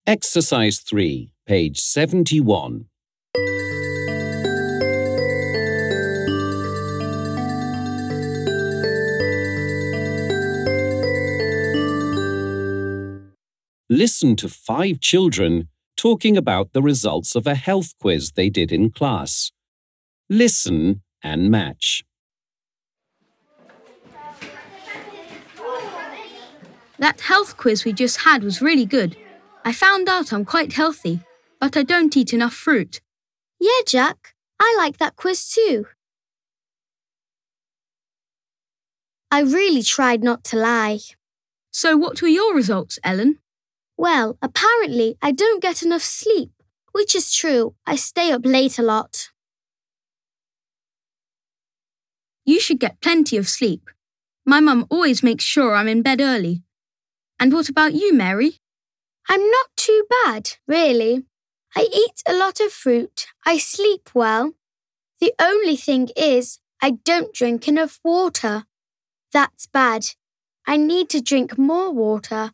Exercise 3, page 71. Listen to 5 children talking about the results of a health quiz they did in class. Listen and match. That health quiz we just had was really good. I found out I'm quite healthy, but I don't eat enough fruit. Yeah, Jack, I like that quiz too. I really tried not to lie. So what were your results, Ellen? Well, apparently I don't get enough sleep, which is true. I stay up late a lot. You should get plenty of sleep. My mum always makes sure I'm in bed early. And what about you, Mary? I'm not too bad, really. I eat a lot of fruit. I sleep well. The only thing is, I don't drink enough water. That's bad. I need to drink more water.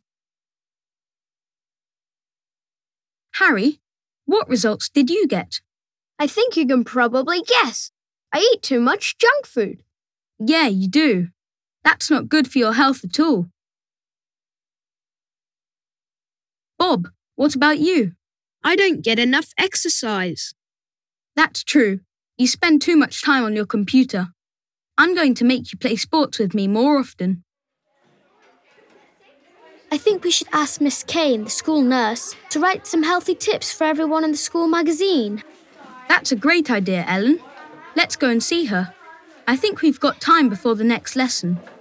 Harry, what results did you get? I think you can probably guess. I eat too much junk food. Yeah, you do. That's not good for your health at all. Bob, what about you? I don't get enough exercise. That's true. You spend too much time on your computer. I'm going to make you play sports with me more often. I think we should ask Miss Kane, the school nurse, to write some healthy tips for everyone in the school magazine. That's a great idea, Ellen. Let's go and see her. I think we've got time before the next lesson.